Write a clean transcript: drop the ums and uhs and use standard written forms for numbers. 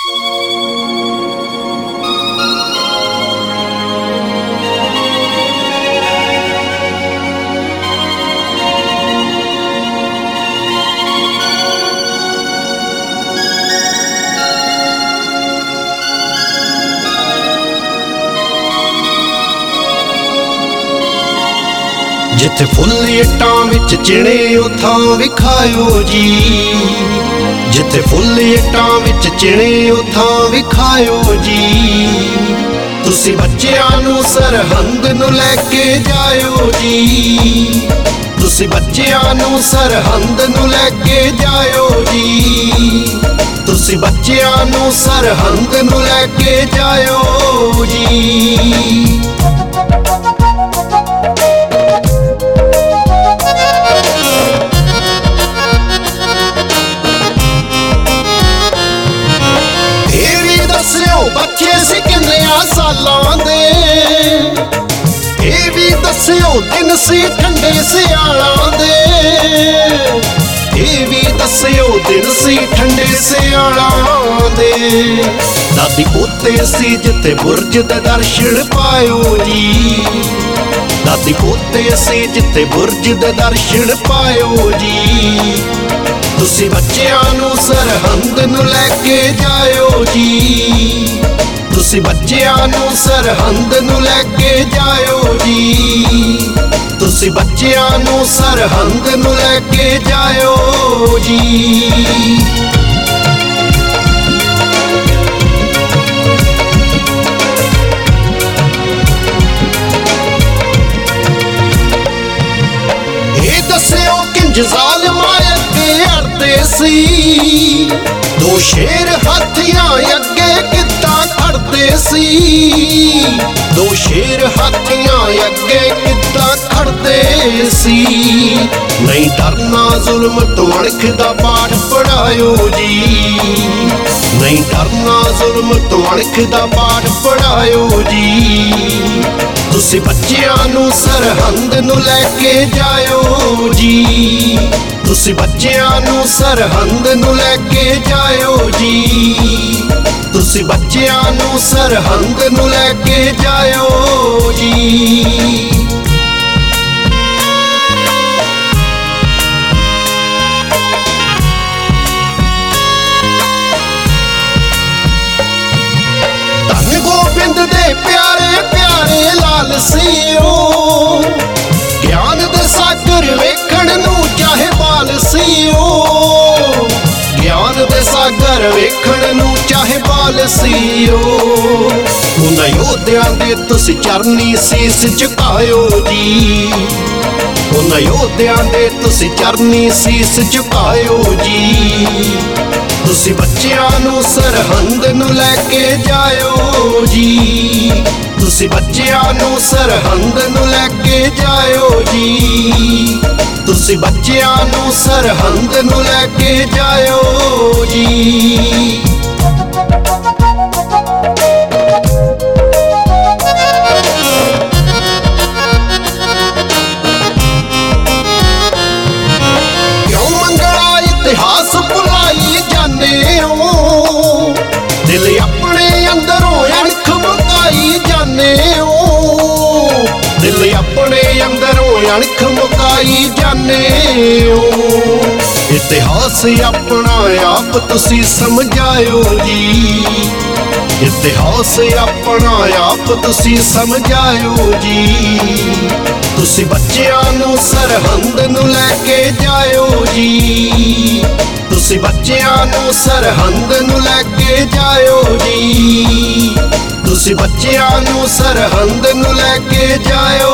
जिथे फुल इट्टां विच चिणे उथां विखायो जी, जिथे फुल इट्टां विच चिणे उथां विखायो जी। तुसी बच्चियां नूं सरहंद नूं लैके जायो जी, तुसी बच्चियां नूं सरहंद नूं लैके जायो जी, तुसी बच्चियां नूं सरहंद नूं लैके जायो जी। बच्चे सी किन्नियां सालां दे, ये भी दस्सियो दिन सी ठंडे सियालां दे, ये भी दस्सियो दिन सी ठंडे सियालां दे। दादी पोते सी जिथे बुरज दे दर्शन पायो जी, दादी पोते सी जिथे बुरज दे दर्शन पायो जी। तुसी बच्चियां नूं सरहंद नूं लैके जायो जी, तुसी बच्चियां नूं सरहंद नूं लैके जायो जी, तुसी बच्चियां नूं सरहंद नूं लैके जायो जी। ये दस्सियो किंज ज़ालिमां अगे अड़दे सी, दो शेर हाथियां अगे किद्दां खड़दे सी, दो शेर हाथियां अगे किद्दां खड़दे सी। नहीं डरना जुल्म तो अणख दा पाठ पढ़ायो जी, नहीं डरना जुल्म तो अणख दा पाठ पढ़ायो जी। तुसी बच्चियां नूं सरहंद नूं लैके जायो जी, तुसी बच्चियां नूं सरहंद नूं लैके जायो जी, तुसी बच्चियां नूं सरहंद नूं लैके जायो जी। धन गोबिंद दे प्यारे प्यारे लाल सीओ, ज्ञान दे सागर वेखण नूं चाहे बाल सीओ, ज्ञान दे सागर वेखण नूं चाहे बाल सीओ। उन्हां योद्धियां दे तुसी चरनी सीस झुकायो जी, उन्हां योद्धियां दे तुसी चरनी सीस झुकायो जी। तुसी बच्चियां नूं सरहंद नूं लैके जायो जी, तुसी बच्चियां नूं सरहंद नूं लैके जायो जी, तुसी बच्चियां नूं सरहंद नूं लैके जायो जी। क्यों मंगला इतिहास भुलाई जाने हो, दिल अपने अंदरों अणख मुकाई जाने हो, दिल अपने अंदरों अणख मुकाई जाने हो। इतिहास अपना आप तुसी समझायो जी, इतिहास अपना आप तुसी समझायो जी। तुसी बच्चियां नूं सरहंद नूं लैके जायो जी, तुसी बच्चियां नूं सरहंद नूं लैके जायो जी, तुसी बच्चियां नूं सरहंद नूं लैके जायो